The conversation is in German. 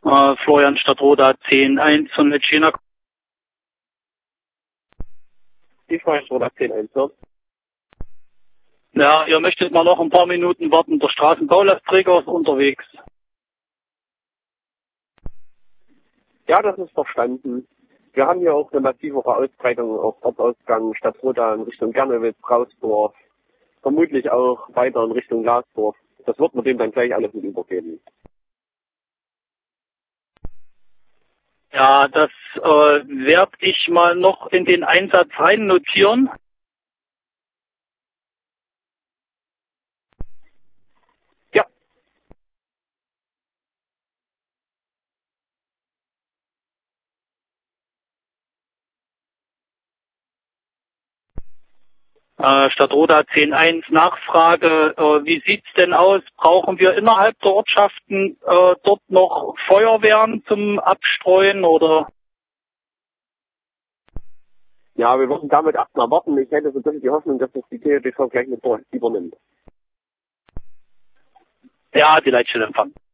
Florian Stadtroda 10-1 von Medcina. Die Freistraße 10-1, ne? Ja, ihr möchtet mal noch ein paar Minuten warten. Der Straßenbaulastträger ist unterwegs. Ja, das ist verstanden. Wir haben hier auch eine massivere Ausbreitung auf Ortsausgang Stadtroda in Richtung Gernewitz, Rausdorf. Vermutlich auch weiter in Richtung Glasdorf. Das wird man dem dann gleich alles mit übergeben. Ja, das werde ich mal noch in den Einsatz rein notieren. Ja. Stadtroda 10-1 Nachfrage. Wie sieht's denn aus? Brauchen wir innerhalb der Ortschaften dort noch Feuerwehren zum Abstreuen oder? Ja, wir würden damit erstmal warten. Ich hätte so ein bisschen die Hoffnung, dass das die THDV gleich mit übernimmt. Ja, die Leitstelle empfangen.